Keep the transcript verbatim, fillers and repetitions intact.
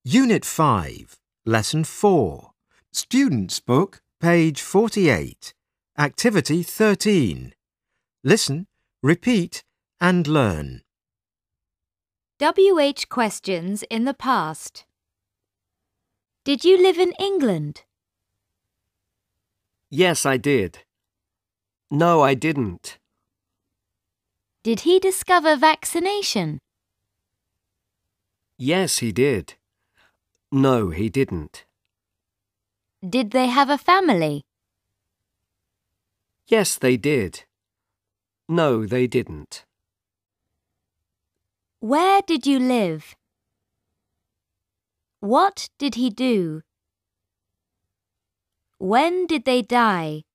Unit five, Lesson four. Student's Book, page forty-eight. Activity thirteen. Listen, repeat and learn. W H questions in the past. Did you live in England? Yes, I did. No, I didn't. Did he discover vaccination? Yes, he did. No, he didn't. Did they have a family? Yes, they did. No, they didn't. Where did you live? What did he do? When did they die?